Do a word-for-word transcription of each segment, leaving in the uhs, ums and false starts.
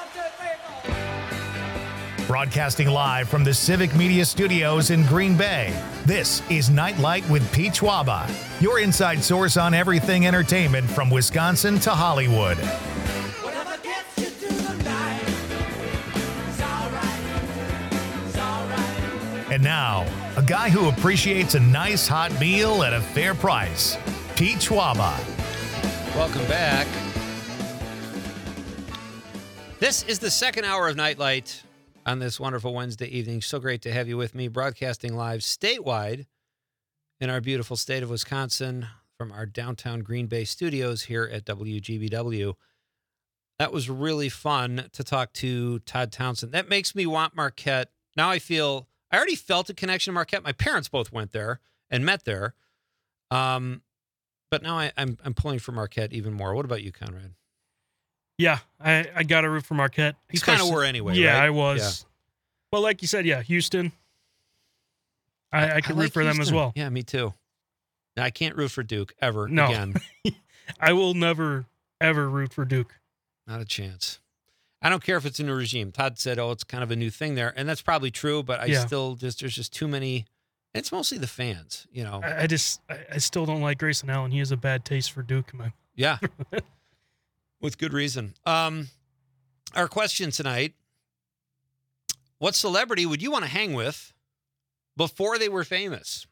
Broadcasting live from the Civic Media Studios in Green Bay, this is Nightlight with Pete Schwaba, your inside source on everything entertainment from Wisconsin to Hollywood. Whatever gets you through the night, it's all right, it's all right. And now, a guy who appreciates a nice hot meal at a fair price, Pete Schwaba. Welcome back. This is the second hour of Nightlight on this wonderful Wednesday evening. So great to have you with me, broadcasting live statewide in our beautiful state of Wisconsin from our downtown Green Bay studios here at W G B W. That was really fun to talk to Todd Townsend. That makes me want Marquette. Now I feel, I already felt a connection to Marquette. My parents both went there and met there. Um, but now I, I'm I'm pulling for Marquette even more. What about you, Conrad? Yeah, I, I got to root for Marquette. You kind of were anyway, Yeah, right? I was. Yeah. Well, like you said, yeah, Houston. I, I could I root like for them as Houston. well. Yeah, me too. Now, I can't root for Duke ever No. again. I will never, ever root for Duke. Not a chance. I don't care if it's a new regime. Todd said, oh, it's kind of a new thing there. And that's probably true, but I Yeah. still just, there's just too many. It's mostly the fans, you know. I, I just, I, I still don't like Grayson Allen. He has a bad taste for Duke, man. Yeah. With good reason. Um, our question tonight, what celebrity would you want to hang with before they were famous?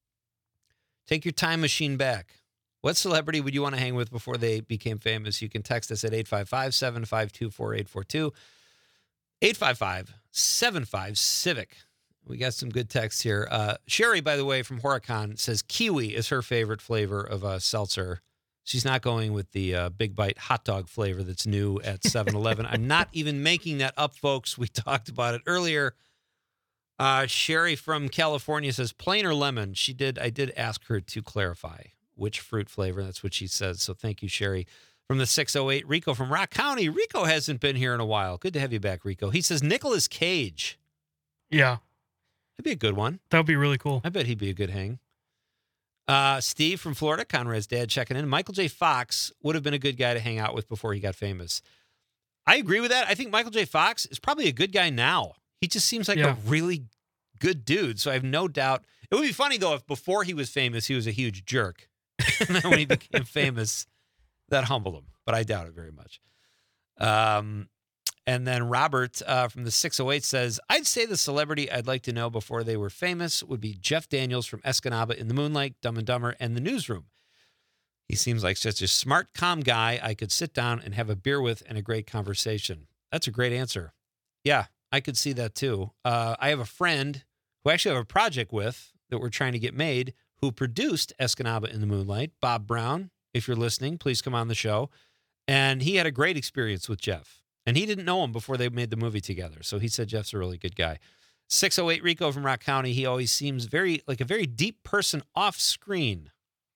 Take your time machine back. What celebrity would you want to hang with before they became famous? You can text us at eight five five, seven five two, four eight four two, eight five five, seven five, CIVIC. We got some good texts here. Uh, Sherry, by the way, from Horicon says kiwi is her favorite flavor of uh, seltzer. She's not going with the uh, Big Bite hot dog flavor that's new at seven eleven. I'm not even making that up, folks. We talked about it earlier. Uh, Sherry from California says plain or lemon. She did. I did ask her to clarify which fruit flavor. That's what she says. So thank you, Sherry. From the six oh eight, Rico from Rock County. Rico hasn't been here in a while. Good to have you back, Rico. He says Nicolas Cage. Yeah, That'd be a good one. that would be really cool. I bet he'd be a good hang. Uh, Steve from Florida, Conrad's dad, checking in. Michael J. Fox would have been a good guy to hang out with before he got famous. I agree with that. I think Michael J. Fox is probably a good guy now. He just seems like Yeah. a really good dude. So I have no doubt. It would be funny, though, if before he was famous, he was a huge jerk. And then when he became famous, that humbled him. But I doubt it very much. Um, and then Robert uh, from the six oh eight says, I'd say the celebrity I'd like to know before they were famous would be Jeff Daniels from Escanaba in the Moonlight, Dumb and Dumber, and the Newsroom. He seems like such a smart, calm guy I could sit down and have a beer with and a great conversation. That's a great answer. Yeah, I could see that too. Uh, I have a friend who I actually have a project with that we're trying to get made who produced Escanaba in the Moonlight. Bob Brown, if you're listening, please come on the show. And he had a great experience with Jeff. And he didn't know him before they made the movie together. So he said Jeff's a really good guy. six oh eight Rico from Rock County. He always seems very like a very deep person off screen.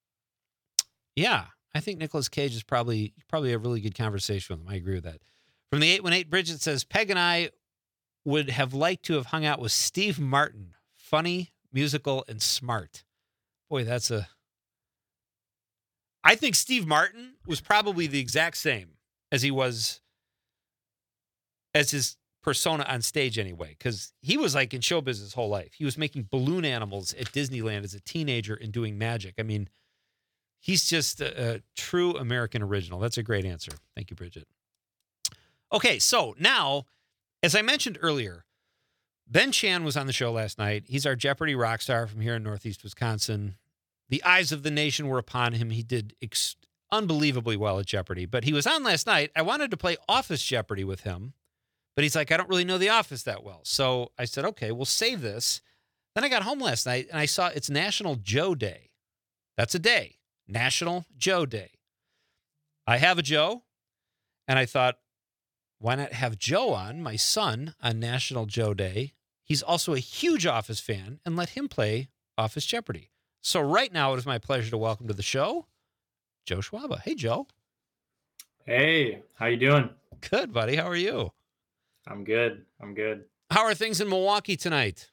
Yeah, I think Nicolas Cage is probably probably a really good conversation with him. I agree with that. From the eight one eight, Bridget says, Peg and I would have liked to have hung out with Steve Martin. Funny, musical, and smart. Boy, that's a... I think Steve Martin was probably the exact same as he was... as his persona on stage anyway, because he was like in showbiz his whole life. He was making balloon animals at Disneyland as a teenager and doing magic. I mean, he's just a, a true American original. That's a great answer. Thank you, Bridget. Okay, so now, as I mentioned earlier, Ben Chan was on the show last night. He's our Jeopardy rock star from here in Northeast Wisconsin. The eyes of the nation were upon him. He did ex- unbelievably well at Jeopardy, but he was on last night. I wanted to play Office Jeopardy with him. But he's like, I don't really know The Office that well. So I said, okay, we'll save this. Then I got home last night and I saw it's National Joe Day. That's a day. National Joe Day. I have a Joe. And I thought, why not have Joe on, my son, on National Joe Day? He's also a huge Office fan, and let him play Office Jeopardy. So right now it is my pleasure to welcome to the show, Joe Schwaba. Hey, Joe. Hey, how you doing? Good, buddy. How are you? I'm good. I'm good. How are things in Milwaukee tonight?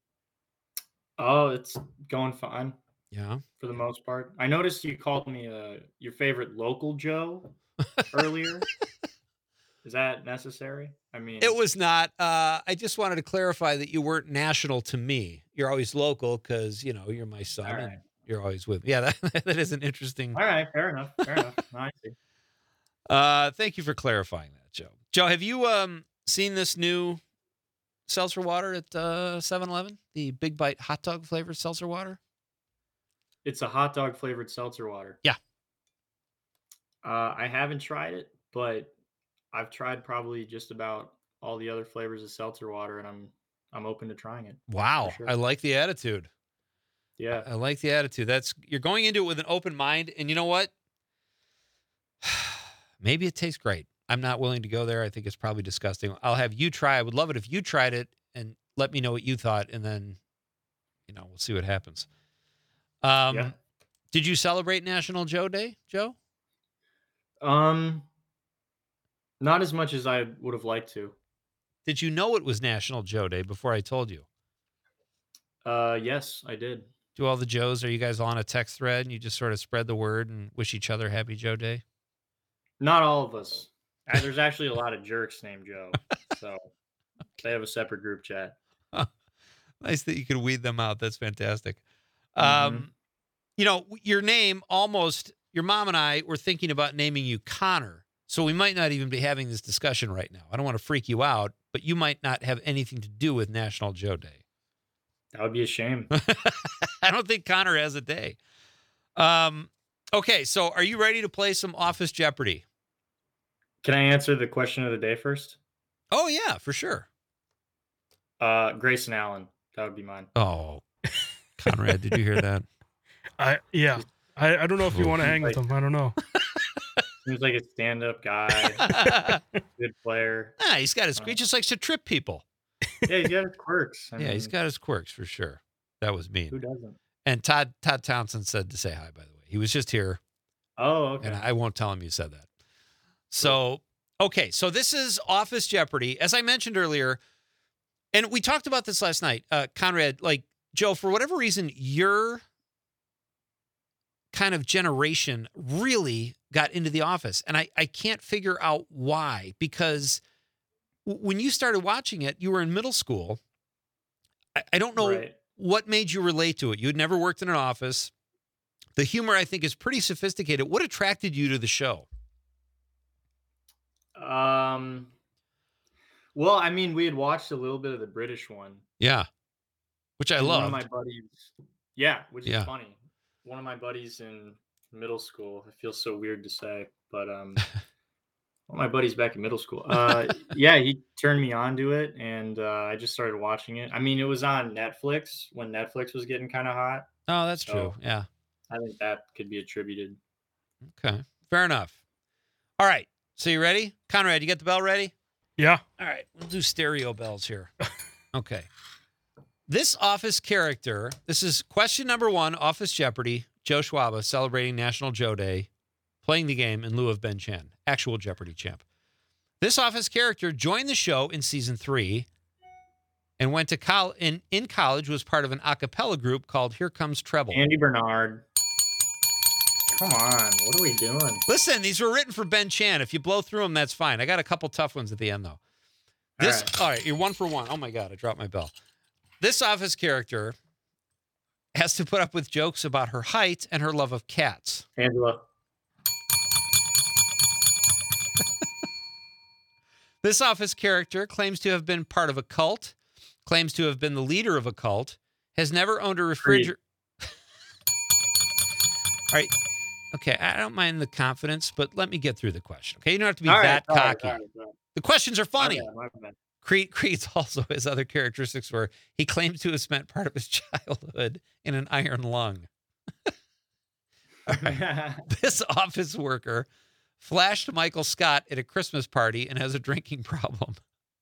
Oh, it's going fine Yeah. for the most part. I noticed you called me uh, your favorite local Joe earlier. Is Is that necessary? I mean, It was not. Uh, I just wanted to clarify that you weren't national to me. You're always local because, you know, you're my son All right. and you're always with me. Yeah, that, that is an interesting. all right. Fair enough. Fair enough. No, I see. Uh, thank you for clarifying that, Joe. Joe, have you um seen this new seltzer water at uh seven eleven? The Big Bite hot dog flavored seltzer water? It's a hot dog flavored seltzer water. Yeah. Uh, I haven't tried it, but I've tried probably just about all the other flavors of seltzer water, and I'm I'm open to trying it. Wow. sure. I like the attitude. Yeah. I like the attitude. That's you're going into it with an open mind, and you know what? Maybe it tastes great. I'm not willing to go there. I think it's probably disgusting. I'll have you try. I would love it if you tried it and let me know what you thought, and then, you know, we'll see what happens. Um, Yeah. Did you celebrate National Joe Day, Joe? Um, not as much as I would have liked to. Did you know it was National Joe Day before I told you? Uh, yes, I did. Do all the Joes, are you guys on a text thread and you just sort of spread the word and wish each other happy Joe Day? Not all of us. Uh, There's actually a lot of jerks named Joe, so they have a separate group chat. Nice that you could weed them out. That's fantastic. Mhm. Um, you know, your name almost, your mom and I were thinking about naming you Connor. So we might not even be having this discussion right now. I don't want to freak you out, but you might not have anything to do with National Joe Day. That would be a shame. I don't think Connor has a day. Um, okay, so are you ready to play some Office Jeopardy? Can I answer the question of the day first? Oh, yeah, for sure. Uh, Grayson Allen. That would be mine. Oh, Conrad, did you hear that? I yeah. I, I don't know if you want to hang with Like- him. I don't know. Seems like a stand-up guy, good player. Ah, he's got his, he just likes to trip people. Yeah, he's got his quirks. I Yeah, he's mean, got his quirks for sure. That was mean. Who doesn't? And Todd Todd Townsend said to say hi, by the way. He was just here, Oh, okay. and I won't tell him you said that. So, okay, so this is Office Jeopardy. As I mentioned earlier, and we talked about this last night, uh, Conrad, like, Joe, for whatever reason, your kind of generation really got into The Office. And I, I can't figure out why, because w- when you started watching it, you were in middle school. I, I don't know Right. what made you relate to it. You had never worked in an office. The humor, I think, is pretty sophisticated. What attracted you to the show? Um. Well, I mean, we had watched a little bit of the British one. Yeah, which I and One love. of my buddies. Yeah, which Yeah. is funny. One of my buddies in middle school. It feels so weird to say, but um, one of my buddies back in middle school. Uh, yeah, he turned me on to it, and uh, I just started watching it. I mean, it was on Netflix when Netflix was getting kind of hot. Oh, that's So- true. Yeah. I think that could be attributed. Okay. Fair enough. All right. So you ready? Conrad, you got the bell ready? Yeah. All right. We'll do stereo bells here. Okay. This Office character, this is question number one, Office Jeopardy, Joe Schwaba celebrating National Joe Day, playing the game in lieu of Ben Chan, actual Jeopardy champ. This Office character joined the show in season three and went to college, in, in college was part of an a cappella group called Here Comes Treble. Andy Bernard. Come on, what are we doing? Listen, these were written for Ben Chan. If you blow through them, that's fine. I got a couple tough ones at the end, though. This, right. all right, you're one for one. Oh my God, I dropped my bell. This Office character has to put up with jokes about her height and her love of cats. Angela. This Office character claims to have been part of a cult, claims to have been the leader of a cult, has never owned a refrigerator. All right. Okay, I don't mind the confidence, but let me get through the question. Okay, you don't have to be All right, that all right, cocky. all right, all right. The questions are My funny. bad, my bad. Creed, Creed's also his other characteristics were he claims to have spent part of his childhood in an iron lung. This office worker flashed Michael Scott at a Christmas party and has a drinking problem.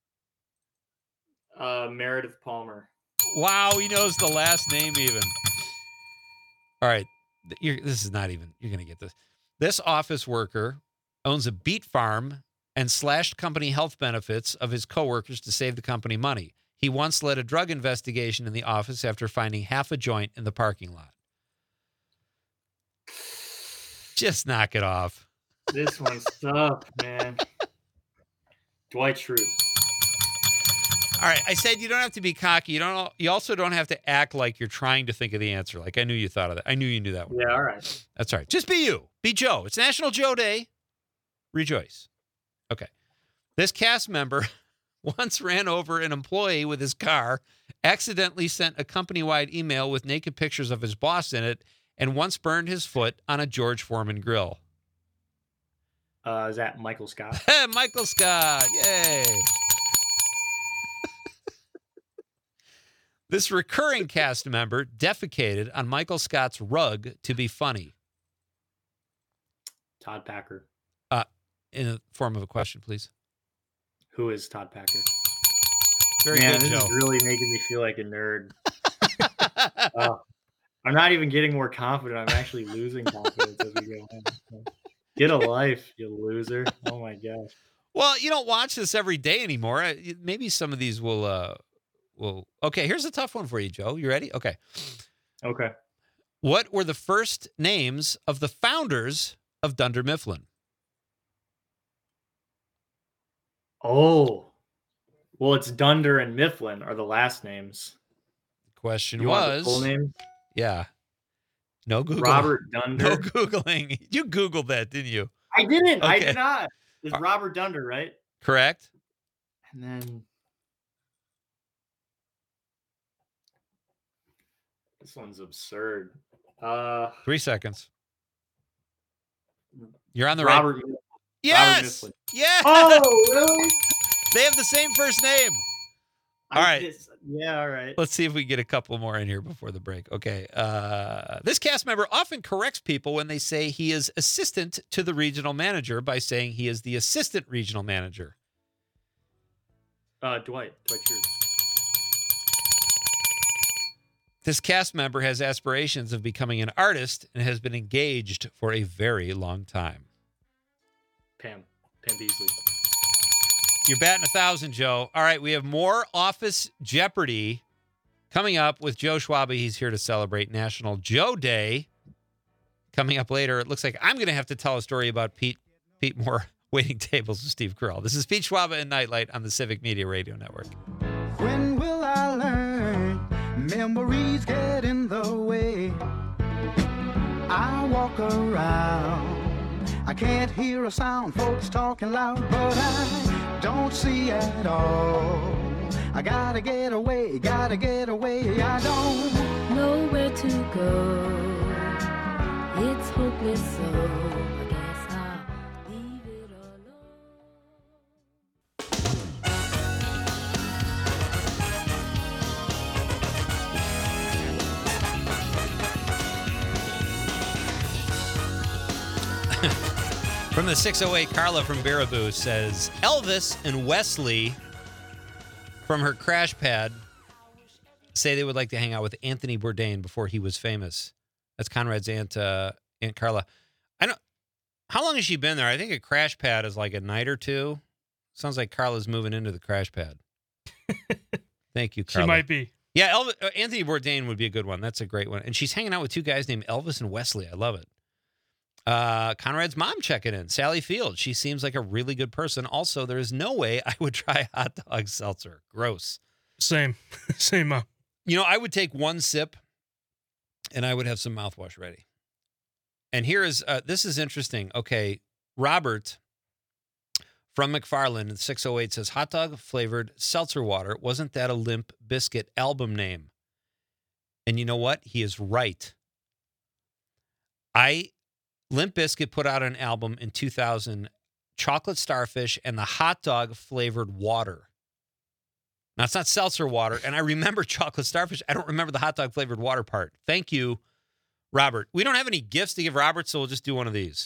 uh, Meredith Palmer. Wow, he knows the last name even. All right, th- you're, this is not even, you're going to get this. This office worker owns a beet farm and slashed company health benefits of his coworkers to save the company money. He once led a drug investigation in the office after finding half a joint in the parking lot. Just knock it off. This one's tough, man. Dwight Schrute. All right, I said you don't have to be cocky. You don't. You also don't have to act like you're trying to think of the answer. Like I knew you thought of that. I knew you knew that one. Yeah, all right. That's all right. Just be you. Be Joe. It's National Joe Day. Rejoice. Okay. This cast member once ran over an employee with his car, accidentally sent a company-wide email with naked pictures of his boss in it, and once burned his foot on a George Foreman grill. Uh, is that Michael Scott? Michael Scott. Yay. This recurring cast member defecated on Michael Scott's rug to be funny. Todd Packer. Uh, in the form of a question, please. Who is Todd Packer? Very Man, good, this Joe. is really making me feel like a nerd. Uh, I'm not even getting more confident. I'm actually losing confidence as we go on. Get a life, you loser. Oh, my gosh. Well, you don't watch this every day anymore. Uh, Maybe some of these will... Uh, will. Okay, here's a tough one for you, Joe. You ready? Okay. Okay. What were the first names of the founders of Dunder Mifflin? Oh. Well, it's Dunder and Mifflin are the last names. Question You want the was... full name? Yeah. No Google. Robert Dunder. No Googling. You Googled that, didn't you? I didn't. I Okay. did not. It's Uh, Robert Dunder, right? Correct. And then this one's absurd. Uh, Three seconds. You're on the right... Robert. Mifflin. Yes. Mifflin. Yes. Oh, really? They have the same first name. All I right. just- yeah. All right. Let's see if we get a couple more in here before the break. Okay. Uh, this cast member often corrects people when they say he is assistant to the regional manager by saying he is the assistant regional manager. Uh, Dwight. Dwight Schrute. This cast member has aspirations of becoming an artist and has been engaged for a very long time. Pam. Pam Beasley. You're batting a thousand, Joe. All right, we have more Office Jeopardy coming up with Joe Schwabe. He's here to celebrate National Joe Day. Coming up later, it looks like I'm going to have to tell a story about Pete Pete Moore waiting tables with Steve Carell. This is Pete Schwabe and Nightlight on the Civic Media Radio Network. When will I learn? Memories get in the way. I walk around. I can't hear a sound, folks talking loud, but I don't see at all. I gotta get away, gotta get away. I don't know where to go. It's hopeless, so I guess I'll leave it alone. From the six oh eight, Carla from Baraboo says, Elvis and Wesley from her crash pad say they would like to hang out with Anthony Bourdain before he was famous. That's Conrad's aunt, uh, Aunt Carla. I don't. How long has she been there? I think a crash pad is like a night or two. Sounds like Carla's moving into the crash pad. Thank you, Carla. She might be. Yeah, Elvis, uh, Anthony Bourdain would be a good one. That's a great one. And she's hanging out with two guys named Elvis and Wesley. I love it. Uh, Conrad's mom checking in. Sally Field. She seems like a really good person. Also, there is no way I would try hot dog seltzer. Gross. Same. Same. Uh, You know, I would take one sip and I would have some mouthwash ready. And here is, uh, this is interesting. Okay. Robert from McFarland in six oh eight says, hot dog flavored seltzer water. Wasn't that a Limp Bizkit album name? And you know what? He is right. I, Limp Bizkit put out an album in two thousand, Chocolate Starfish and the hot dog flavored water. Now, it's not seltzer water, and I remember Chocolate Starfish. I don't remember the hot dog flavored water part. Thank you, Robert. We don't have any gifts to give Robert, so we'll just do one of these.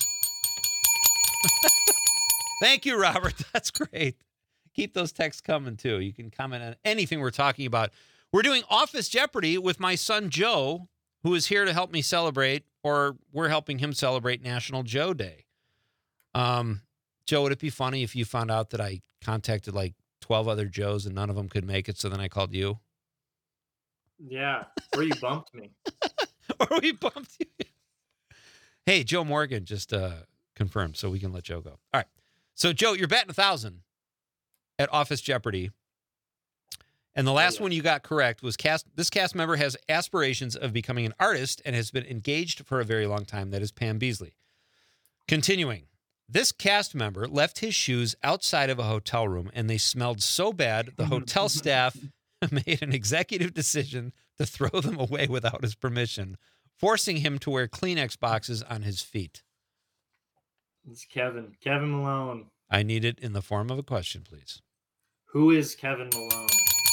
Thank you, Robert. That's great. Keep those texts coming, too. You can comment on anything we're talking about. We're doing Office Jeopardy with my son, Joe, who is here to help me celebrate, or we're helping him celebrate National Joe Day. Um, Joe, would it be funny if you found out that I contacted, like, twelve other Joes and none of them could make it, so then I called you? Yeah. Or you bumped me. Or we bumped you? Hey, Joe Morgan just uh, confirmed, so we can let Joe go. All right. So, Joe, you're batting a thousand. at Office Jeopardy. And the last yeah. one you got correct was cast. This cast member has aspirations of becoming an artist and has been engaged for a very long time. That is Pam Beasley. Continuing, this cast member left his shoes outside of a hotel room and they smelled so bad the hotel staff made an executive decision to throw them away without his permission, forcing him to wear Kleenex boxes on his feet. It's Kevin. Kevin Malone. I need it in the form of a question, please. Who is Kevin Malone?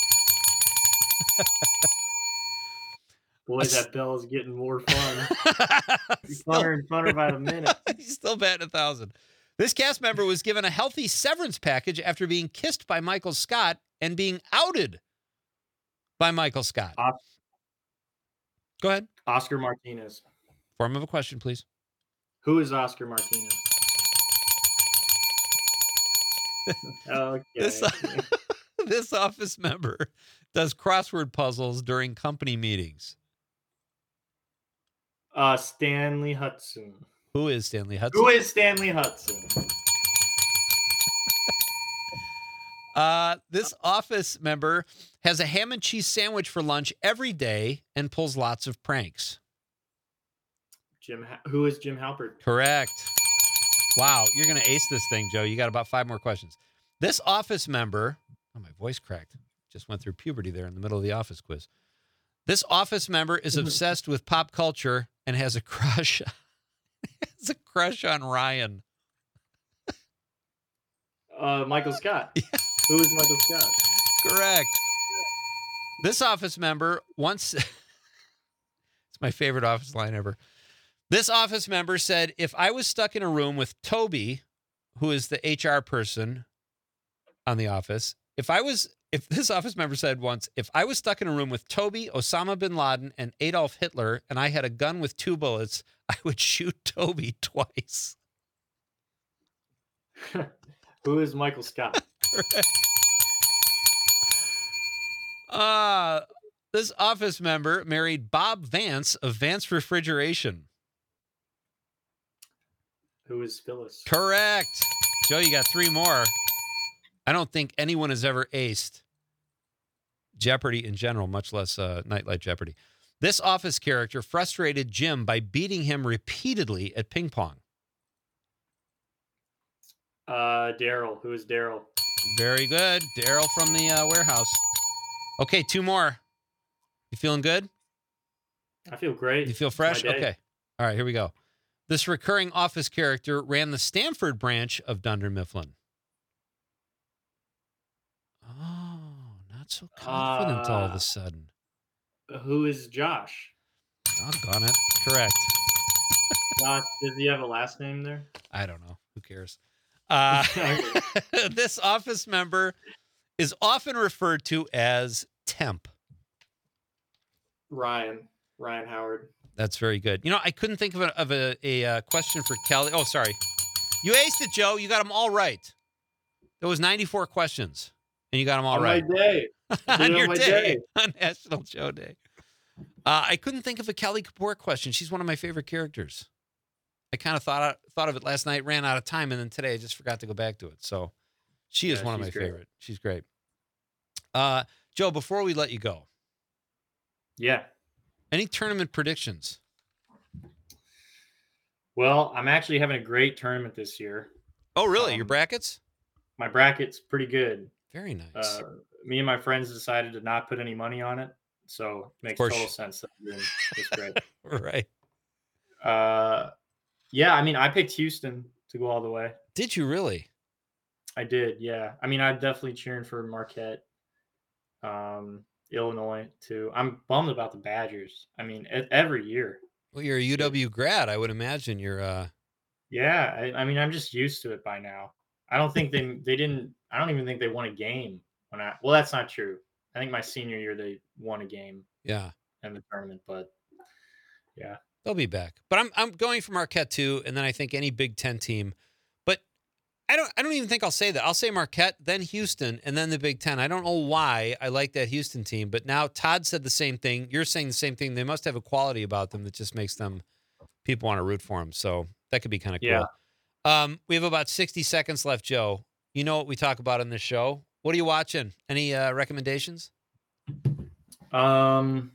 Boy, that bell is getting more fun. Funner and funner by the minute. He's still batting a thousand. This cast member was given a healthy severance package after being kissed by Michael Scott and being outed by Michael Scott. Uh, Go ahead. Oscar Martinez. Form of a question, please. Who is Oscar Martinez? Okay. This, this office member does crossword puzzles during company meetings. Uh, Stanley Hudson. Who is Stanley Hudson? Who is Stanley Hudson? Uh, this office member has a ham and cheese sandwich for lunch every day and pulls lots of pranks. Jim. Ha- Who is Jim Halpert? Correct. Wow, you're going to ace this thing, Joe. You got about five more questions. This office member, oh, my voice cracked. Just went through puberty there in the middle of the office quiz. This office member is obsessed with pop culture and has a crush. has a crush on Ryan. Uh, Michael Scott. Who is Michael Scott? Correct. This office member once, it's my favorite office line ever. This office member said, if I was stuck in a room with Toby, who is the H R person on the office, if I was, if this office member said once, if I was stuck in a room with Toby, Osama bin Laden, and Adolf Hitler, and I had a gun with two bullets, I would shoot Toby twice. Who is Michael Scott? Uh, this office member married Bob Vance of Vance Refrigeration. Who is Phyllis? Correct. Joe, you got three more. I don't think anyone has ever aced Jeopardy in general, much less uh, Nightlight Jeopardy. This office character frustrated Jim by beating him repeatedly at ping pong. Uh, Daryl. Who is Daryl? Very good. Daryl from the uh, warehouse. Okay, two more. You feeling good? I feel great. You feel It's fresh? my day. Okay. All right, here we go. This recurring office character ran the Stanford branch of Dunder Mifflin. Oh, not so confident all of Uh, a sudden. Who is Josh? Doggone it. Correct. Josh, does he have a last name there? I don't know. Who cares? Uh, this office member is often referred to as Temp. Ryan. Ryan Howard. That's very good. You know, I couldn't think of a, of a, a uh, question for Kelly. Oh, sorry. You aced it, Joe. You got them all right. There was ninety-four questions, and you got them all on right. my day. I did on it your my day, on National Joe Day. Uh, I couldn't think of a Kelly Kapoor question. She's one of my favorite characters. I kind of thought thought of it last night, ran out of time, and then today I just forgot to go back to it. So she is Yeah, one of my she's great. favorite. She's great. Uh, Joe, before we let you go, Yeah. any tournament predictions? Well, I'm actually having a great tournament this year. Oh, really? Your Um, brackets? My bracket's pretty good. Very nice. Uh, me and my friends decided to not put any money on it, so it makes course. total sense that we're doing this great. Right. Uh, yeah, I mean, I picked Houston to go all the way. Did you really? I did, yeah. I mean, I'm definitely cheering for Marquette, um, Illinois too. I'm bummed about the Badgers. I mean, e- every year. Well, you're a U W grad. I would imagine you're. Uh... Yeah, I, I mean, I'm just used to it by now. I don't think they they didn't. I don't even think they won a game when I. Well, that's not true. I think my senior year they won a game Yeah, in the tournament, but yeah, they'll be back. But I'm I'm going for Marquette too, and then I think any Big Ten team. But I don't I don't even think I'll say that. I'll say Marquette, then Houston, and then the Big Ten. I don't know why I like that Houston team, but now Todd said the same thing. You're saying the same thing. They must have a quality about them that just makes them people want to root for them. So that could be kind of cool. Yeah. Um, we have about sixty seconds left, Joe. You know what we talk about on this show? What are you watching? Any uh, recommendations? Um,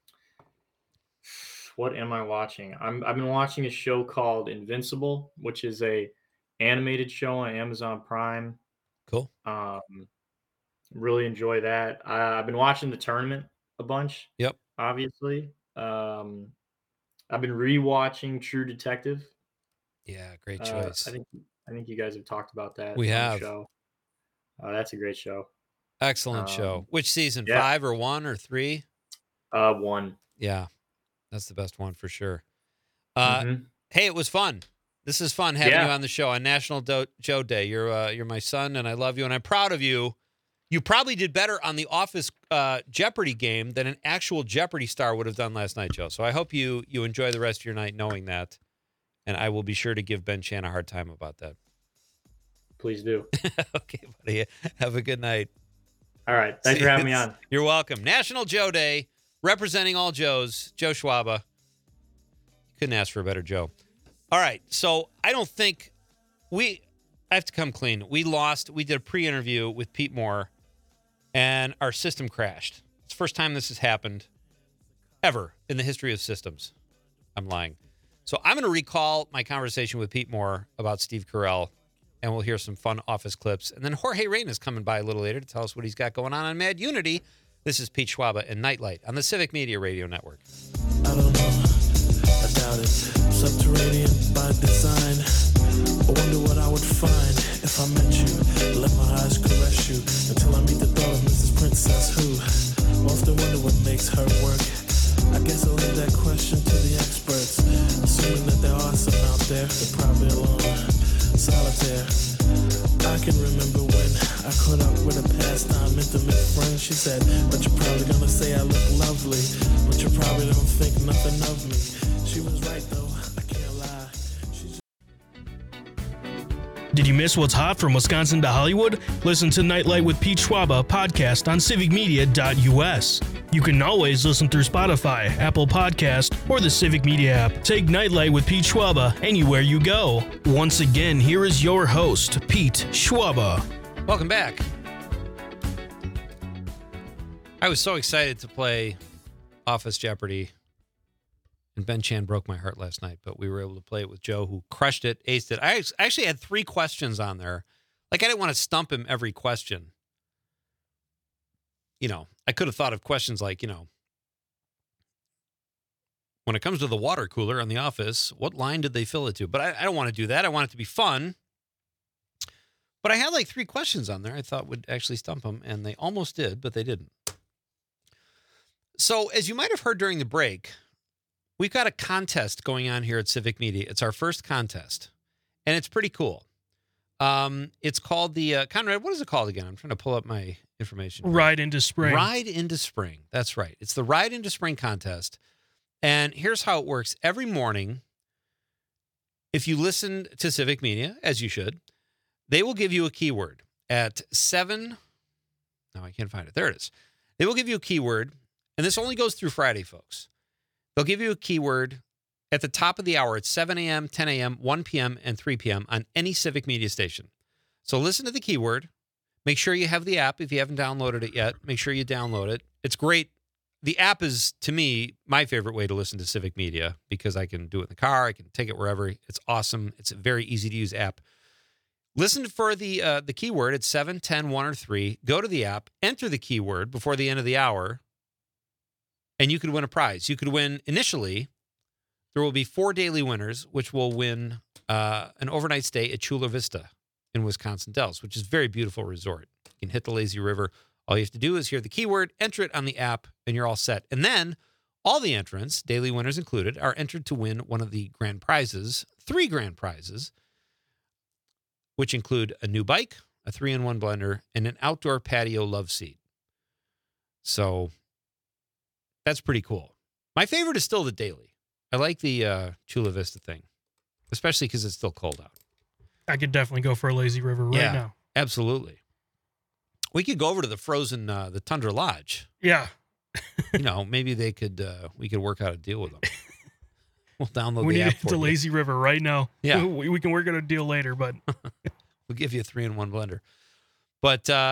what am I watching? I'm I've been watching a show called Invincible, which is a animated show on Amazon Prime. Cool. Um, really enjoy that. I, I've been watching the tournament a bunch. Yep. Obviously. Um, I've been rewatching True Detective. Yeah, great Uh, choice. I think I think you guys have talked about that. We on the have. show. Uh, that's a great show. Excellent show. um, Which season? yeah. Five or one or three? Uh, one. Yeah, that's the best one for sure. Uh, Mhm. Hey, it was fun. This is fun having Yeah. you on the show on National Do- Joe Day. You're uh, you're my son, and I love you, and I'm proud of you. You probably did better on the Office uh, Jeopardy game than an actual Jeopardy star would have done last night, Joe. So I hope you you enjoy the rest of your night knowing that, and I will be sure to give Ben Chan a hard time about that. Please do. Okay, buddy. Have a good night. All right. Thanks See for having you. me on. You're welcome. National Joe Day, representing all Joes, Joe Schwaba. Couldn't ask for a better Joe. All right, so I don't think we, I have to come clean. We lost, we did a pre-interview with Pete Moore, and our system crashed. It's the first time this has happened ever in the history of systems. I'm lying. So I'm going to recall my conversation with Pete Moore about Steve Carell, and we'll hear some fun Office clips. And then Jorge Reyna is coming by a little later to tell us what he's got going on on Mad Unity. This is Pete Schwaba and Nightlight on the Civic Media Radio Network. I don't know, I doubt it. Subterranean by design. I wonder what I would find if I met you. Let my eyes caress you until I meet the thought of Missus Princess who often wonder what makes her work. I guess I'll leave that question to the experts. Assuming that there are some out there, they're probably alone, solitaire. I can remember when I caught up with a pastime intimate friend. She said, but you're probably gonna say I look lovely, but you probably don't think nothing of me. She was right though, I can't lie. She's Did you miss what's hot from Wisconsin to Hollywood? Listen to Nightlight with Pete Schwaba podcast on civic media dot U S. You can always listen through Spotify, Apple Podcast, or the Civic Media app. Take Nightlight with Pete Schwaba anywhere you go. Once again, here is your host, Pete Schwaba. Welcome back. I was so excited to play Office Jeopardy, and Ben Chan broke my heart last night, but we were able to play it with Joe, who crushed it, aced it. I actually had three questions on there. Like, I didn't want to stump him every question. You know, I could have thought of questions like, you know, when it comes to the water cooler on The Office, what line did they fill it to? But I, I don't want to do that. I want it to be fun. But I had like three questions on there I thought would actually stump them, and they almost did, but they didn't. So, as you might have heard during the break, we've got a contest going on here at Civic Media. It's our first contest, and it's pretty cool. Um, it's called the, uh, Conrad, what is it called again? I'm trying to pull up my information. Ride into spring. Ride into Spring. That's right. It's the Ride into Spring contest. And here's how it works. Every morning, if you listen to Civic Media, as you should, they will give you a keyword at seven. No, I can't find it. There it is. They will give you a keyword, and this only goes through Friday, folks. They'll give you a keyword at the top of the hour at seven a.m., ten a.m., one p.m., and three p.m. on any Civic Media station. So listen to the keyword. Make sure you have the app. If you haven't downloaded it yet, make sure you download it. It's great. The app is, to me, my favorite way to listen to Civic Media because I can do it in the car. I can take it wherever. It's awesome. It's a very easy-to-use app. Listen for the uh, the keyword at seven, ten, one, or three. Go to the app, enter the keyword before the end of the hour, and you could win a prize. You could win, initially, there will be four daily winners, which will win uh, an overnight stay at Chula Vista in Wisconsin Dells, which is a very beautiful resort. You can hit the lazy river. All you have to do is hear the keyword, enter it on the app, and you're all set. And then all the entrants, daily winners included, are entered to win one of the grand prizes, three grand prizes, which include a new bike, a three-in-one blender, and an outdoor patio love seat. So that's pretty cool. My favorite is still the daily. I like the uh, Chula Vista thing, especially because it's still cold out. I could definitely go for a lazy river right Yeah. now. Absolutely. We could go over to the frozen, uh, the Tundra Lodge. Yeah. You know, maybe they could, uh, we could work out a deal with them. We'll download we the need app it for to you. lazy river right now. Yeah. We, we can work out a deal later, but We'll give you a three-in-one blender. But uh,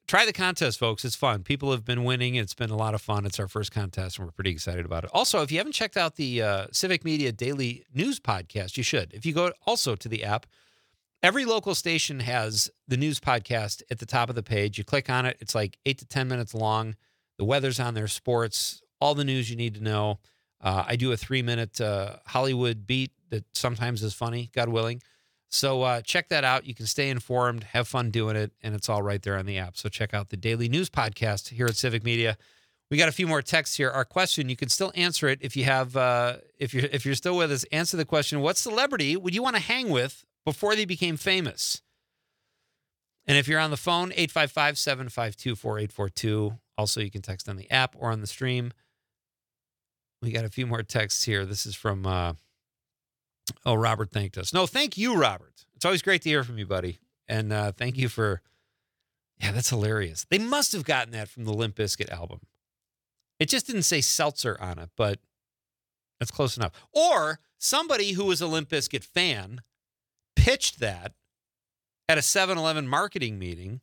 try the contest, folks. It's fun. People have been winning. It's been a lot of fun. It's our first contest, and we're pretty excited about it. Also, if you haven't checked out the uh, Civic Media Daily News Podcast, you should. If you go also to the app, every local station has the news podcast at the top of the page. You click on it. It's like eight to ten minutes long. The weather's on there, sports, all the news you need to know. Uh, I do a three-minute uh, Hollywood beat that sometimes is funny, God willing. So uh, check that out. You can stay informed, have fun doing it, and it's all right there on the app. So check out the Daily News Podcast here at Civic Media. We got a few more texts here. Our question, you can still answer it if you have, uh, if you're if you're still with us. Answer the question: what celebrity would you want to hang with before they became famous? And if you're on the phone, eight five five, seven five two, four eight four two. Also, you can text on the app or on the stream. We got a few more texts here. This is from, uh, oh, Robert thanked us. No, thank you, Robert. It's always great to hear from you, buddy. And uh, thank you for, yeah, that's hilarious. They must have gotten that from the Limp Bizkit album. It just didn't say seltzer on it, but that's close enough. Or somebody who was a Limp Bizkit fan pitched that at a seven eleven marketing meeting,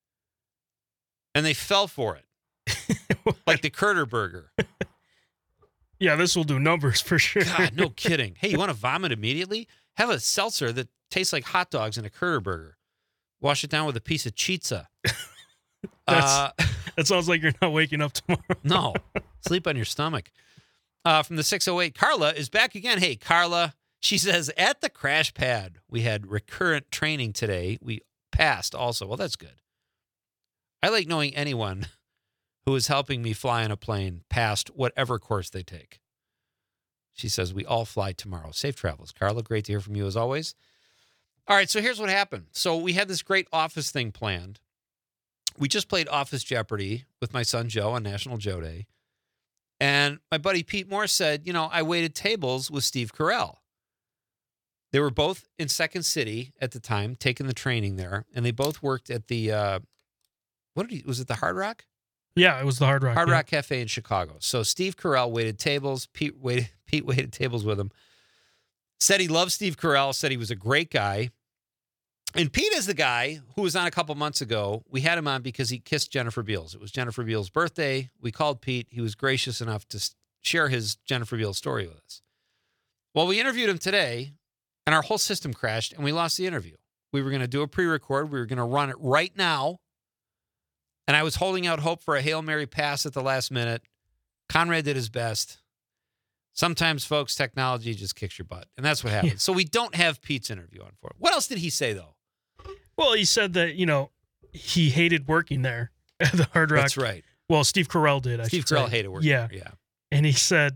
and they fell for it. Like the Kurter Burger. Yeah, this will do numbers for sure. God, no kidding. Hey, you want to vomit immediately? Have a seltzer that tastes like hot dogs and a Kurter Burger. Wash it down with a piece of pizza. uh, That sounds like you're not waking up tomorrow. no, sleep on your stomach. Uh, from the six oh eight, Carla is back again. Hey, Carla, she says, at the crash pad, we had recurrent training today. We passed also. Well, that's good. I like knowing anyone who is helping me fly on a plane past whatever course they take. She says, we all fly tomorrow. Safe travels. Carla, great to hear from you as always. All right, so here's what happened. So we had this great office thing planned. We just played Office Jeopardy with my son Joe on National Joe Day. And my buddy Pete Moore said, you know, I waited tables with Steve Carell. They were both in Second City at the time, taking the training there. And they both worked at the, uh, what did he, was it the Hard Rock? Yeah, it was the Hard Rock. Hard yeah. Rock Cafe in Chicago. So Steve Carell waited tables. Pete waited, Pete waited tables with him. Said he loved Steve Carell. Said he was a great guy. And Pete is the guy who was on a couple months ago. We had him on because he kissed Jennifer Beals. It was Jennifer Beals' birthday. We called Pete. He was gracious enough to share his Jennifer Beals story with us. Well, we interviewed him today, and our whole system crashed, and we lost the interview. We were going to do a pre-record. We were going to run it right now. And I was holding out hope for a Hail Mary pass at the last minute. Conrad did his best. Sometimes, folks, technology just kicks your butt. And that's what happened. Yeah. So we don't have Pete's interview on for it. What else did he say, though? Well, he said that, you know, he hated working there at the Hard Rock. That's right. Well, Steve Carell did. I Steve should Carell say. hated working Yeah. there. Yeah. And he said,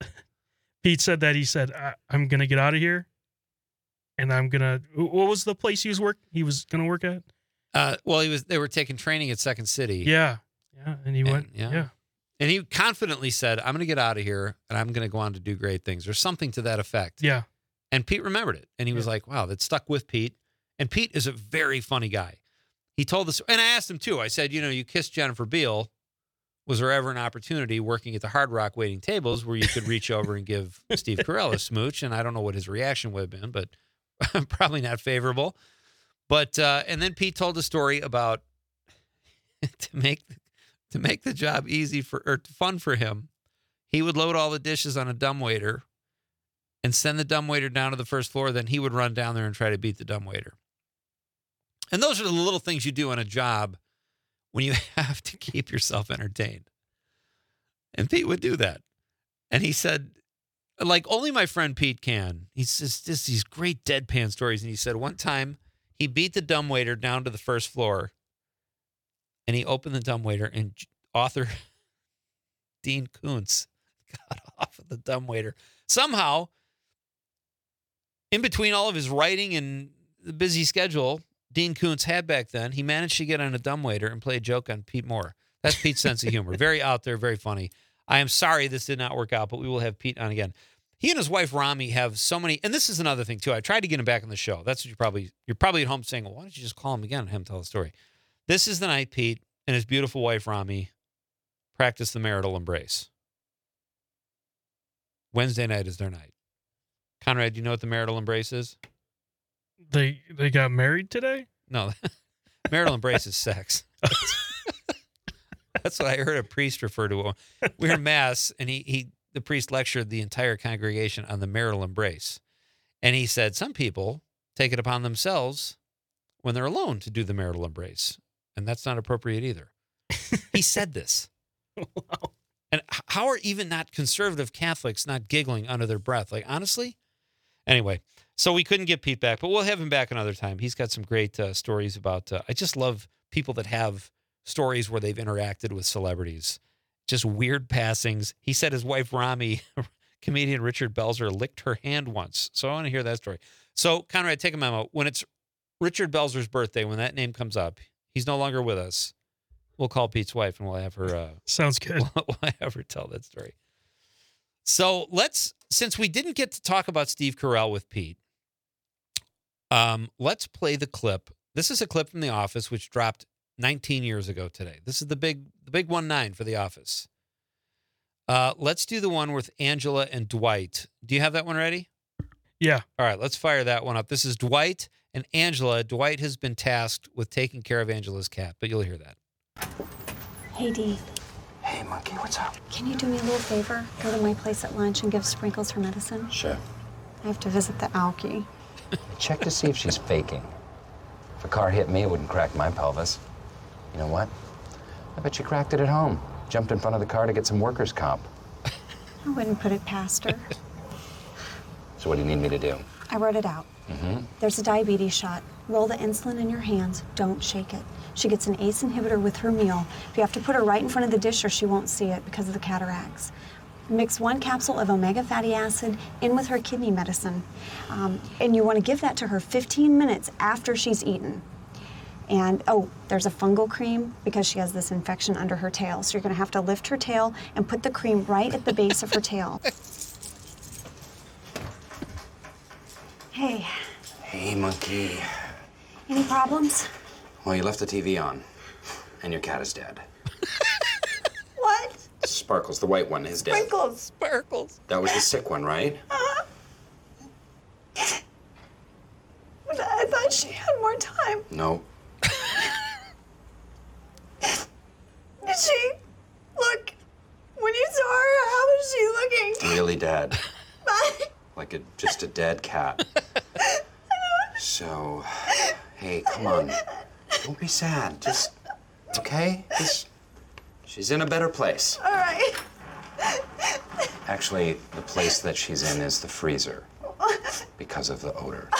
Pete said that he said, I, I'm going to get out of here. And I'm going to, what was the place he was work? He was going to work at? Uh, well, he was. They were taking training at Second City. Yeah. Yeah. And he And- went, yeah. yeah. And he confidently said, I'm going to get out of here and I'm going to go on to do great things or something to that effect. Yeah. And Pete remembered it. And he was Yeah. like, wow, that stuck with Pete. And Pete is a very funny guy. He told us, and I asked him too. I said, you know, you kissed Jennifer Beal. Was there ever an opportunity working at the Hard Rock waiting tables where you could reach over and give Steve Carell a smooch? And I don't know what his reaction would have been, but probably not favorable. But, uh, and then Pete told a story about to make to make the job easy for or fun for him, he would load all the dishes on a dumbwaiter and send the dumbwaiter down to the first floor. Then he would run down there and try to beat the dumbwaiter. And those are the little things you do on a job when you have to keep yourself entertained. And Pete would do that. And he said, like only my friend Pete can. He's just, just these great deadpan stories. And he said one time he beat the dumbwaiter down to the first floor. And he opened the dumbwaiter, and author Dean Koontz got off of the dumbwaiter. Somehow, in between all of his writing and the busy schedule Dean Koontz had back then, he managed to get on a dumbwaiter and play a joke on Pete Moore. That's Pete's sense of humor. Very out there, very funny. I am sorry this did not work out, but we will have Pete on again. He and his wife Rami have so many, and this is another thing too. I tried to get him back on the show. That's what you probably, you're probably at home saying, well, why don't you just call him again and have him tell the story? This is the night Pete and his beautiful wife, Rami, practice the marital embrace. Wednesday night is their night. Conrad, do you know what the marital embrace is? They they got married today? No. Marital embrace is sex. That's what I heard a priest refer to him. We were in Mass, and he, he the priest lectured the entire congregation on the marital embrace. And he said some people take it upon themselves when they're alone to do the marital embrace. And that's not appropriate either. He said this. Wow. And h- how are even not conservative Catholics not giggling under their breath? Like, honestly? Anyway, so we couldn't get Pete back, but we'll have him back another time. He's got some great uh, stories about, uh, I just love people that have stories where they've interacted with celebrities. Just weird passings. He said his wife, Rami, comedian Richard Belzer, licked her hand once. So I want to hear that story. So, Conrad, take a memo. When it's Richard Belzer's birthday, when that name comes up, he's no longer with us. We'll call Pete's wife and we'll have her. Uh, Sounds good. We'll, we'll have her tell that story. So let's, since we didn't get to talk about Steve Carell with Pete, um, let's play the clip. This is a clip from The Office, which dropped nineteen years ago today. This is the big, the big one nine for The Office. Uh, let's do the one with Angela and Dwight. Do you have that one ready? Yeah. All right, let's fire that one up. This is Dwight and Angela. Dwight has been tasked with taking care of Angela's cat, but you'll hear that. Hey, Dee. Hey, Monkey, what's up? Can you do me a little favor? Go to my place at lunch and give Sprinkles her medicine. Sure. I have to visit the Alki. Check to see if she's faking. If a car hit me, it wouldn't crack my pelvis. You know what? I bet you cracked it at home. Jumped in front of the car to get some workers' comp. I wouldn't put it past her. So what do you need me to do? I wrote it out. Mm-hmm. There's a diabetes shot. Roll the insulin in your hands. Don't shake it. She gets an A C E inhibitor with her meal. If you have to put her right in front of the dish or she won't see it because of the cataracts. Mix one capsule of omega fatty acid in with her kidney medicine. Um, and you want to give that to her fifteen minutes after she's eaten. And, oh, there's a fungal cream because she has this infection under her tail. So you're going to have to lift her tail and put the cream right at the base of her tail. Hey, Hey, Monkey. any problems? Well, you left the T V on. And your cat is dead. What? Sparkles, the white one, is dead. Sprinkles. Sparkles. That was the sick one, right? Uh-huh. But I thought she had more time. No. Did she look? When you saw her, how was she looking? Really dead. Bye. Like a just a dead cat. So, hey, come on. Don't be sad. Just, okay? Just, she's in a better place. All right. Actually, the place that she's in is the freezer because of the odor.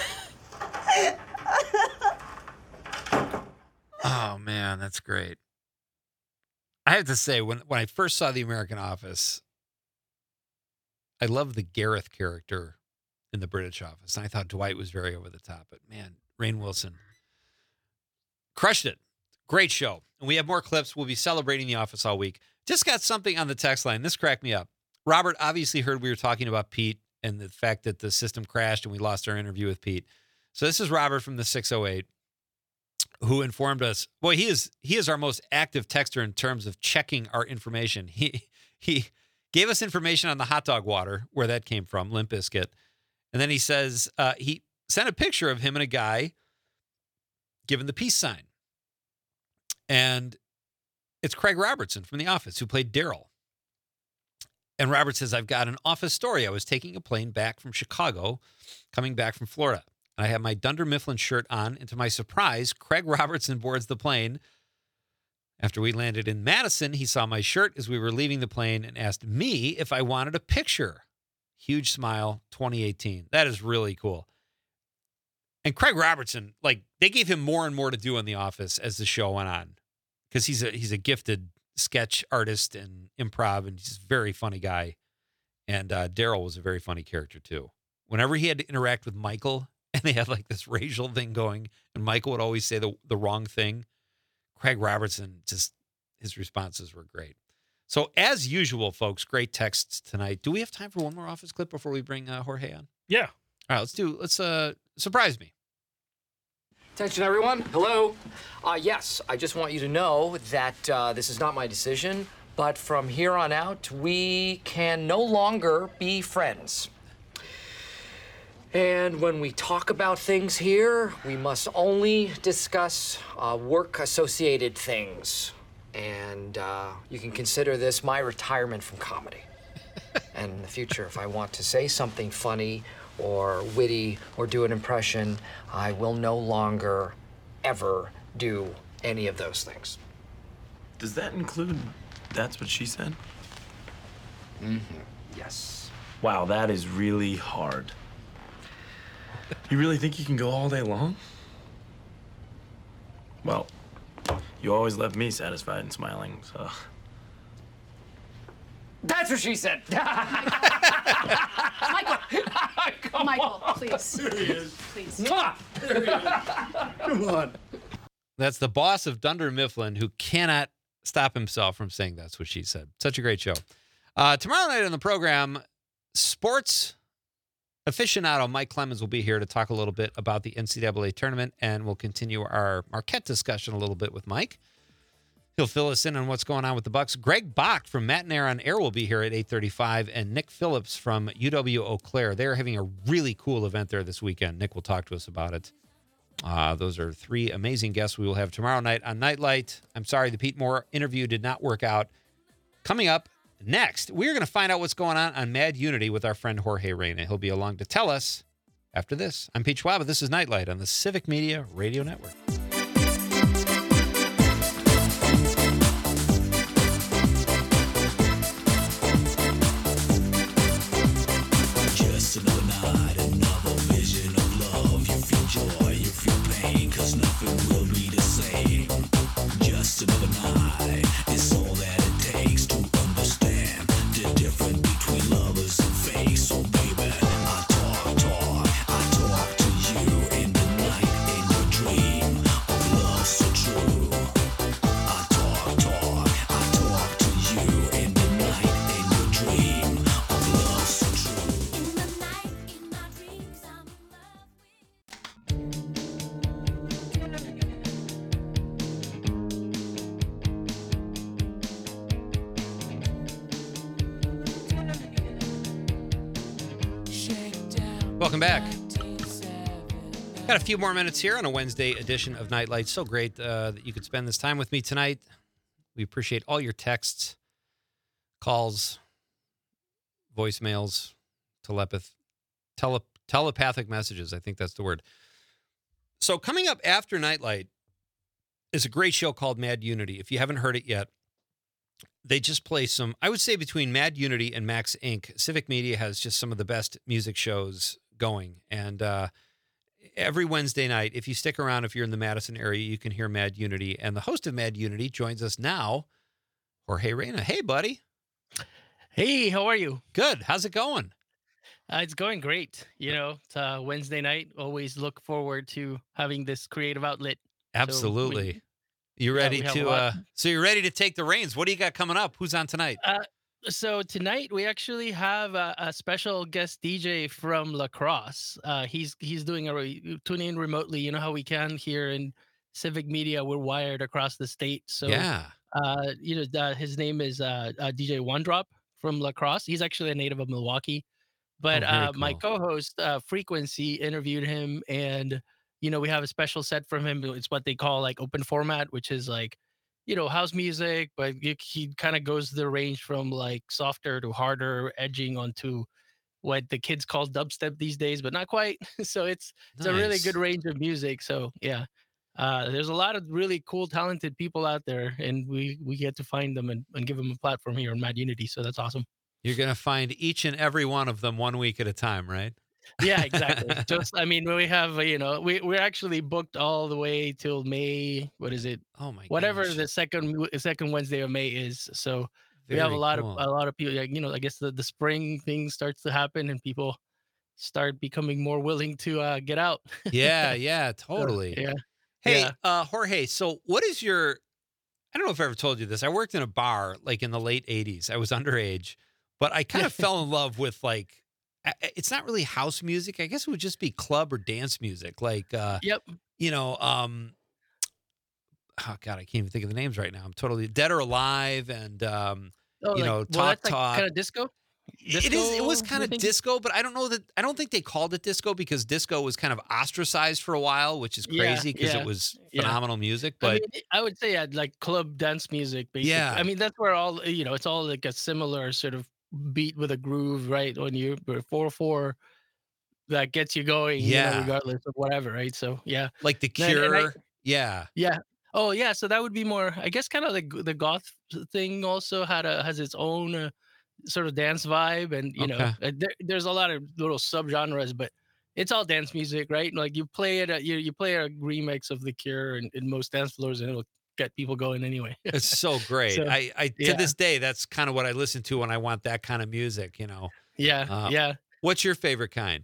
Oh, man, that's great. I have to say, when, when I first saw The American Office, I loved the Gareth character in the British Office. And I thought Dwight was very over the top. But, man, Rainn Wilson crushed it. Great show. And we have more clips. We'll be celebrating The Office all week. Just got something on the text line. This cracked me up. Robert obviously heard we were talking about Pete and the fact that the system crashed and we lost our interview with Pete. So this is Robert from the six oh eight. Who informed us? Boy, he is he is our most active texter in terms of checking our information. He he gave us information on the hot dog water, where that came from, Limp Bizkit. And then he says uh, he sent a picture of him and a guy giving the peace sign. And it's Craig Robertson from The Office who played Daryl. And Robert says, I've got an office story. I was taking a plane back from Chicago, coming back from Florida. I had my Dunder Mifflin shirt on, and to my surprise, Craig Robertson boards the plane. After we landed in Madison, he saw my shirt as we were leaving the plane and asked me if I wanted a picture. Huge smile, twenty eighteen. That is really cool. And Craig Robertson, like, they gave him more and more to do in The Office as the show went on, because he's a he's a gifted sketch artist and improv, and he's a very funny guy. And uh, Daryl was a very funny character, too. Whenever he had to interact with Michael, and they had like this racial thing going, and Michael would always say the, the wrong thing, Craig Robertson, just his responses were great. So as usual, folks, great texts tonight. Do we have time for one more Office clip before we bring uh, Jorge on? Yeah. All right, let's do, let's uh, surprise me. Attention, everyone. Hello. Uh, yes, I just want you to know that uh, this is not my decision, but from here on out, we can no longer be friends. And when we talk about things here, we must only discuss uh, work-associated things. And uh, you can consider this my retirement from comedy. And in the future, if I want to say something funny or witty or do an impression, I will no longer ever do any of those things. Does that include That's What She Said? Mm-hmm. Yes. Wow, that is really hard. You really think you can go all day long? Well, you always left me satisfied and smiling, so... That's what she said. Michael. Michael, on. please. There he is. Please. Mwah! Come on. That's the boss of Dunder Mifflin who cannot stop himself from saying That's What She Said. Such a great show. Uh, tomorrow night on the program, sports aficionado Mike Clemens will be here to talk a little bit about the N C double A tournament, and we'll continue our Marquette discussion a little bit with Mike. He'll fill us in on what's going on with the Bucks. Greg Bach from Matt and Air on Air will be here at eight thirty-five, and Nick Phillips from U W Eau Claire. They're having a really cool event there this weekend. Nick will talk to us about it. Uh, those are three amazing guests we will have tomorrow night on Nightlight. I'm sorry, the Pete Moore interview did not work out. Coming up next, we're going to find out what's going on on Mad Unity with our friend Jorge Reyna. He'll be along to tell us after this. I'm Pete Schwab. This is Nightlight on the Civic Media Radio Network. Just another night, another vision of love. You feel joy, you feel pain, cause nothing will be the same. Just another night, it's all that it takes to understand the difference between lovers and fake. So baby, I talk, talk, I talk to you in the night, in your dream of love so true. I talk, talk, I talk to you in the night, in your dream of love so true. Welcome back. Got a few more minutes here on a Wednesday edition of Nightlight. So great uh, that you could spend this time with me tonight. We appreciate all your texts, calls, voicemails, telepath, tele, telepathic messages. I think that's the word. So coming up after Nightlight is a great show called Mad Unity. If you haven't heard it yet, they just play some, I would say between Mad Unity and Max Incorporated, Civic Media has just some of the best music shows going. And uh, every Wednesday night, if you stick around, if you're in the Madison area, you can hear Mad Unity. And the host of Mad Unity joins us now, Jorge Reyna. Hey, buddy. Hey, how are you? Good. How's it going? Uh, it's going great. You know, it's uh, Wednesday night. Always look forward to having this creative outlet. So Absolutely. we- you yeah, ready we have to, a lot. uh, so you're ready to take the reins. What do you got coming up? Who's on tonight? Uh, so tonight we actually have a, a special guest D J from La Crosse. Uh, he's he's doing a re- tune in remotely. You know how we can here in Civic Media. We're wired across the state. So yeah. uh, you know uh, his name is uh, uh, D J One Drop from La Crosse. He's actually a native of Milwaukee. But Oh, very uh, my cool. co-host uh, Frequency interviewed him, and you know we have a special set from him. It's what they call like open format, which is like you know house music, but he, he kind of goes the range from like softer to harder, edging onto what the kids call dubstep these days, but not quite. So it's it's a really Nice. good range of music. So yeah, uh, there's a lot of really cool, talented people out there, and we we get to find them and, and give them a platform here on Mad Unity. So that's awesome. You're going to find each and every one of them one week at a time, right? Yeah, exactly. Just, I mean, we have, uh, you know, we we're actually booked all the way till May. What is it? Oh my Whatever gosh. the second w- second Wednesday of May is. So we have a Very lot cool. of a lot of people. Like, you know, I guess the, the spring thing starts to happen, and people start becoming more willing to uh, get out. Yeah, yeah, So, totally. yeah. Hey, Yeah. uh, Jorge, so what is your, I don't know if I ever told you this. I worked in a bar like in the late eighties. I was underage, but I kind of fell in love with like, I- I- it's not really house music. I guess it would just be club or dance music. Like, uh, Yep. you know, um, oh God, I can't even think of the names right now. I'm totally Dead or Alive and, um, Oh, you like, know, well, Talk that's like Talk. kind of disco. it is. It was Disco, kind you of think? disco, but I don't know that. I don't think they called it disco because disco was kind of ostracized for a while, which is Yeah, crazy because yeah, it was yeah. phenomenal music. I But mean, I would say yeah, like club dance music, basically. Yeah. I mean, that's where all you know. It's all like a similar sort of beat with a groove, right? When you four four, that gets you going, you Yeah. know, regardless of whatever, right? So yeah, like The And- and I- Cure, yeah, yeah. Oh yeah, so that would be more. I guess kind of like the goth thing also had a has its own uh, sort of dance vibe, and you know, Okay. uh, there, there's a lot of little subgenres, but it's all dance music, right? Like you play it, at, you you play a remix of The Cure in, in most dance floors, and it'll get people going anyway. it's so great. So, I, I to yeah. this day, that's kind of what I listen to when I want that kind of music. You know, Yeah, Uh, yeah. what's your favorite kind?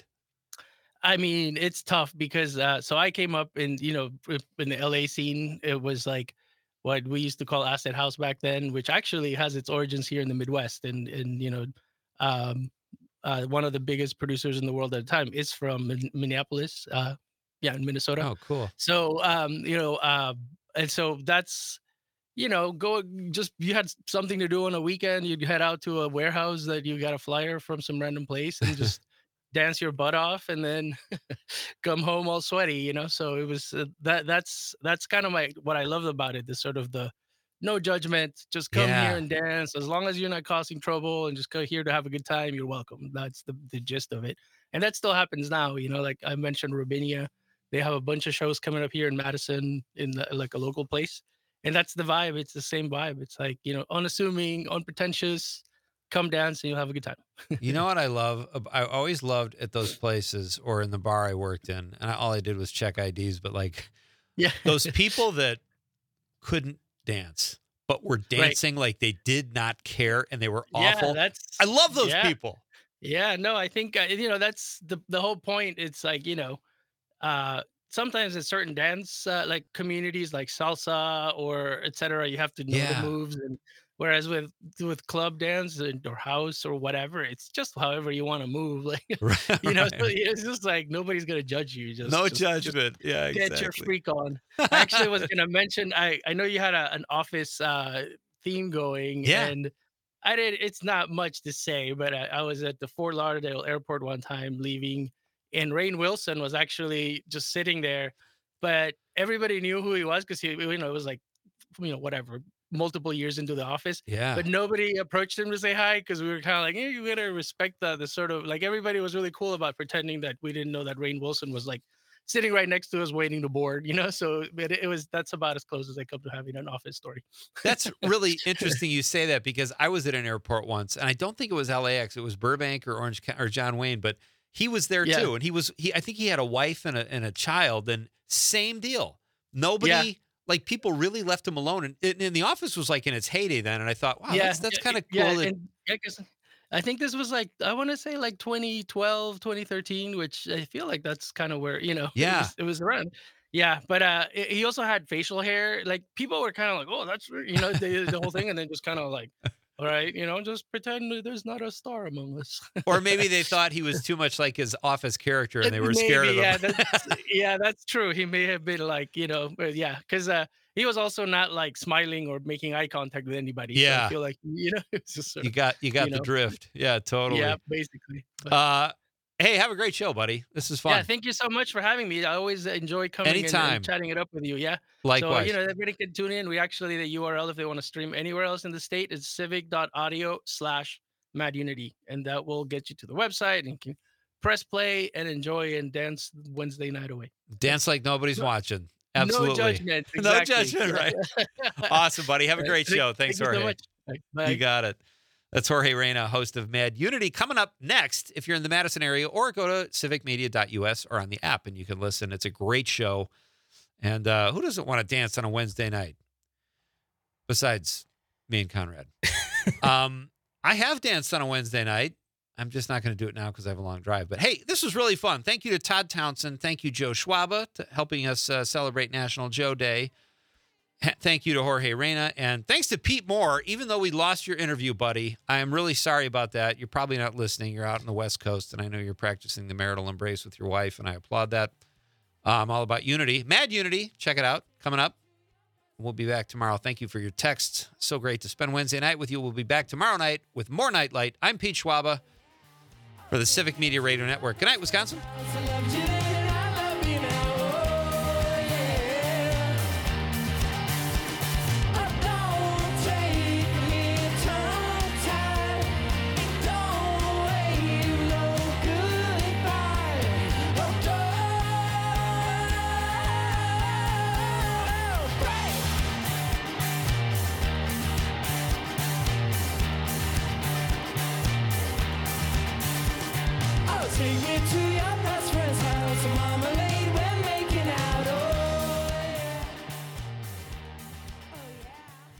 I mean, it's tough because uh, so I came up in you know i- in the L A scene. It was like what we used to call acid house back then, which actually has its origins here in the Midwest. And and you know, um, uh, one of the biggest producers in the world at the time is from Min- Minneapolis. Uh, yeah, in Minnesota. Oh, cool. So um, you know, uh, and so that's you know, go just you had something to do on a weekend. You'd head out to a warehouse that you got a flyer from some random place and just dance your butt off, and then come home all sweaty. You know, so it was uh, that. That's that's kind of my what I loved about it. The sort of the no judgment, just come Yeah. here and dance as long as you're not causing trouble and just go here to have a good time. You're welcome. That's the the gist of it, and that still happens now. You know, like I mentioned, Rubinia. They have a bunch of shows coming up here in Madison in the, like a local place. And that's the vibe. It's the same vibe. It's like, you know, unassuming, unpretentious, come dance and you'll have a good time. You know what I love? ab- I always loved at those places or in the bar I worked in, and I, all I did was check I Ds. But like Yeah. those people that couldn't dance but were dancing like they did not care and they were awful. Yeah, that's I love those yeah. people. Yeah, no, I think uh, you know that's the the whole point. It's like, you know, uh sometimes in certain dance uh, like communities like salsa or et cetera, you have to know Yeah. the moves, and whereas with with club dance and, or house or whatever, it's just however you want to move. Like Right, you know, so right. it's just like nobody's gonna judge you. Just No just, just judgment. Yeah, get your exactly. freak on. I actually was gonna mention. I I know you had a, an office uh, theme going, Yeah. and I did. It's not much to say, but I, I was at the Fort Lauderdale airport one time leaving, and Rainn Wilson was actually just sitting there, but everybody knew who he was because he, you know, it was like, you know, whatever, multiple years into the office. Yeah. But nobody approached him to say hi because we were kind of like, hey, you gotta respect the the sort of like everybody was really cool about pretending that we didn't know that Rainn Wilson was like sitting right next to us waiting to board, you know. So it, it was that's about as close as I come to having an office story. That's really interesting you say that because I was at an airport once and I don't think it was L A X, it was Burbank or Orange County or John Wayne, but he was there Yeah. too. And he was he I think he had a wife and a and a child, and same deal. Nobody Yeah. like people really left him alone, and, and, and the office was like in its heyday then, and I thought, wow, that's that's yeah, kind of yeah, cool. that- and yeah, 'cause I think this was like I want to say like twenty twelve, twenty thirteen, which I feel like that's kind of where, you know, Yeah. it was, it was around. Yeah, but uh i- he also had facial hair. Like people were kind of like, "Oh, that's weird," you know, the, the whole thing, and then just kind of like, "All right, you know, just pretend that there's not a star among us." or maybe they thought he was too much like his office character and they were Maybe, scared of him. yeah, that's, yeah, that's true. He may have been like, you know, uh, yeah, because uh, he was also not like smiling or making eye contact with anybody. So Yeah. I feel like, you know, it's just sort You of, got you got you the know, drift. Yeah, totally. yeah, basically. But- Uh hey, have a great show, buddy. This is fun. Yeah, thank you so much for having me. I always enjoy coming and- Anytime. and chatting it up with you. Yeah. So, Likewise. you know, everybody can tune in. We actually, the U R L, if they want to stream anywhere else in the state, is civic.audio slash Mad Unity. And that will get you to the website and you can press play and enjoy and dance Wednesday night away. Dance like nobody's watching. Absolutely. No judgment. No Exactly. judgment, right? Awesome, buddy. Have a Right. great Thank- show. Thanks, thank you so Jorge. much. Bye. Bye. You got it. That's Jorge Reyna, host of Mad Unity. Coming up next, if you're in the Madison area, or go to civic media dot U S or on the app and you can listen. It's a great show. And uh, who doesn't want to dance on a Wednesday night? Besides me and Conrad. um, I have danced on a Wednesday night. I'm just not going to do it now because I have a long drive. But hey, this was really fun. Thank you to Todd Townsend. Thank you, Joe Schwaba, to helping us uh, celebrate National Joe Day. Ha- Thank you to Jorge Reyna. And thanks to Pete Moore. Even though we lost your interview, buddy, I am really sorry about that. You're probably not listening. You're out on the West Coast, and I know you're practicing the marital embrace with your wife, and I applaud that. Uh, I'm all about unity. Mad Unity. Check it out. Coming up. We'll be back tomorrow. Thank you for your texts. So great to spend Wednesday night with you. We'll be back tomorrow night with more Nightlight. I'm Pete Schwaba for the Civic Media Radio Network. Good night, Wisconsin. Take me to your best friend's house.